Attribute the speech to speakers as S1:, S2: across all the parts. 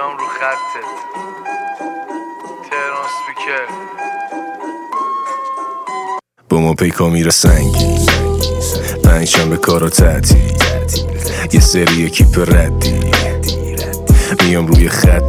S1: میام رو خطت تهران سپیکر
S2: با ما پیکا میره سنگی پنجشنبه به کارا تعطیل یه سری کیپ ردی میام روی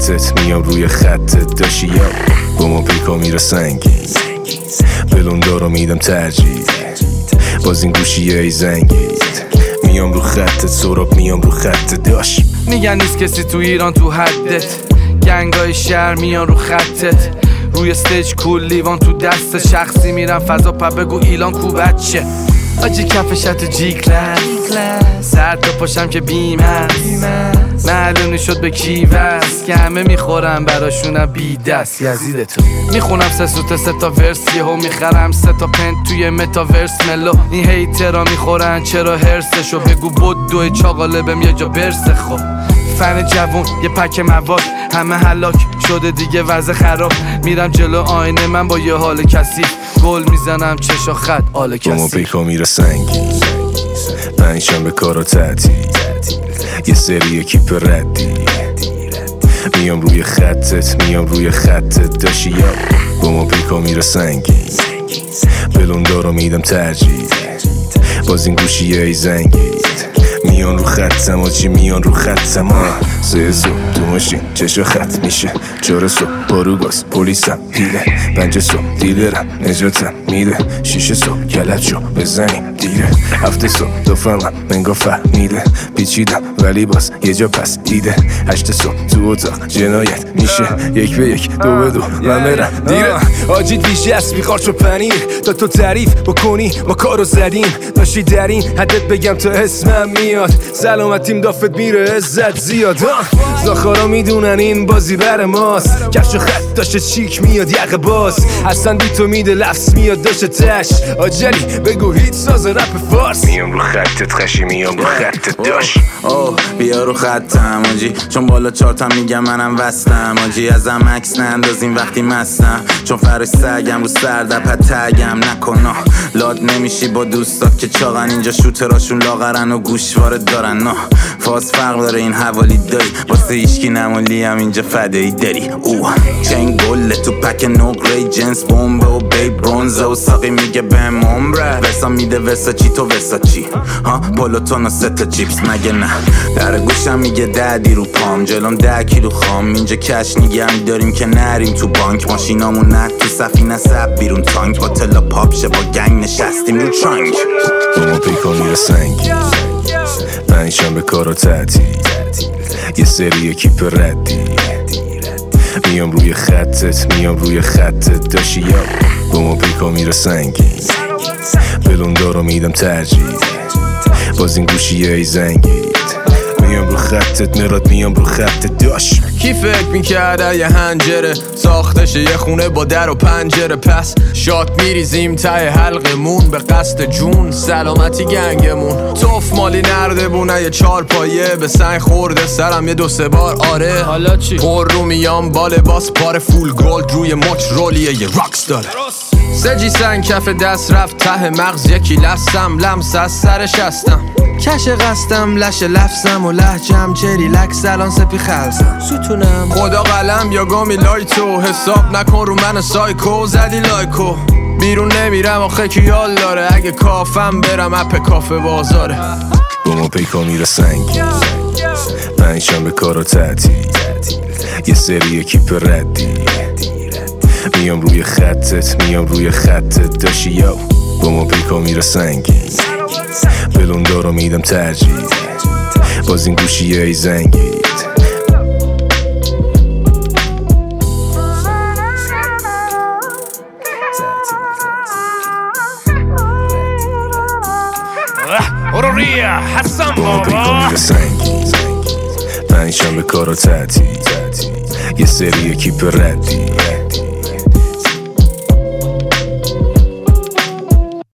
S2: خطت داشی یا با ما پیکا میره سنگی بلوندارو میدم ترجیح باز این گوشیه ای زنگید میام رو خطت سراب میام رو خطت داش
S1: میگن نیست کسی تو ایران تو حدت گنگای شهر میان رو خطت روی استیج کول لیوان تو دست شخصی میرم فضا بگو ایلان کو بچه آجی کفشت جی کلاس سر تا پاشم که بیم هست معلومی شد به کی وست که همه میخورم براشونم بی دست یزیدتو میخونم 3 سوت 3 تا ورس یهو میخرم 3 تا پنت توی متاورس ملو این هیترا میخورن چرا هرسشو بگو بود دوی چاقاله بهم یه جا برسه خب فن جوون یه پک مواد همه هلاک شده دیگه وضع خراب میرم جلو آینه من با یه حال کسی گل میزنم چشا خط آل کسی
S2: با ما پیکا میره سنگی پنجشنبه به کارا تعطیل یه سری کیپ ردی میام روی خطت داشی یا با ما پیکا میره سنگی بلوندارو میدم ترجیح باز این گوشیه ای زنگید میان رو خطم آجی میان رو خطم 3 صبح تو ماشین چشا خط میشه 4 صبح بارو گاز پلیسم دیده 5 صبح دیلرم نجاتم میده 6 صبح گلت شو بزنیم دیره 7 صبح دفعم منگا فهمیده پیچیدم ولی باز یه جا پس دیده 8 صبح تو اتاق جنایت میشه 1 به 1 2 به 2 من برم دیره
S3: آجی دیجی اسبی قارچ و پنیر تا تو تعریف بکنی ما کارو زدیم داشتی در این حدت بگم تا اسمم میاد سلامتیم دافت میره عزت زیاد زاخارا میدونن این بازی بر ماست کفش و خط داشته چیک میاد یقه باز اصلا بی تو میده لفظ میاد داشته تش آجلی بگو هیچ ساز رپ فارس
S2: میام رو خطت خشی میام رو خطت داش
S4: بیا رو خطم آجی چون بالا چارتم میگم منم وستم آجی ازم عکس نندازین وقتی مستم چون فرش سگم رو سردپت تگم نکن لاد نمیشی با دوستات که چاقن اینجا شوتراشون لاغرن و گوشواره دارن فاز فرق داره این حوالی داری واسه ایشکی نمالی هم اینجا فدایی داری چنگ گله تو پک نقره جنس بومبه و بی برونزه و ساقی میگه بهم عمره ورسا میده ورسا چی تو ورسا چی پلوتون و 3 تا چیپس مگه نه در گوشم میگه 10 دی رو پام جلوم 10 کیلو خام اینجا کش نگه داریم که نریم تو بانک ماشینامون نه تو سفینه سب بیرون تانک با تلا پاپشه با گنگ نشستیم رو ترانک
S2: با ما پیکا میره سنگی پنجشنبه به کارا تعطیل یه سری کیپ ردی میام روی خطت داشی یا با ما پیکا میره سنگی بلوندارو میدم ترجیح باز این گوشیه ای زنگید میام رو خطت مراد میام رو خطت داش
S5: کی فکر میکرده یه هنجره ساختشه یه خونه با در و پنجره پس شات میریزیم ته حلقمون به قصد جون سلامتی گنگمون توف مالی نرده بونه یه 4 پایه به سنگ خورده سرم یه 2-3 بار آره
S1: حالا چی؟
S5: پر رو میام باله باس پار فول گولد روی مچ رولیه یه راکس داره سجی سنگ کف دست رفت ته مغز یکی لستم لمس از سرش هستم کش قستم لش لفظم و لحجم چری لکس الان سپی خلصم ستونم خدا قلم یا گامی لایتو حساب نکن رو من سایکو زدی لایکو بیرون نمیرم آخه کیال داره اگه کافم برم اپ کافه بازاره
S2: با ما پیکا میره سنگی پنجشنبه به کارا تعطیل یه سری کیپ ردی میام روی خطت داشی یا با ما پیکا میره سنگی بلوندارو میدم ترجیح باز این گوشیه ای زنگید با ما پیکا میره سنگی پنجشنبه به کارا تعطیل یه سری کیپ ردی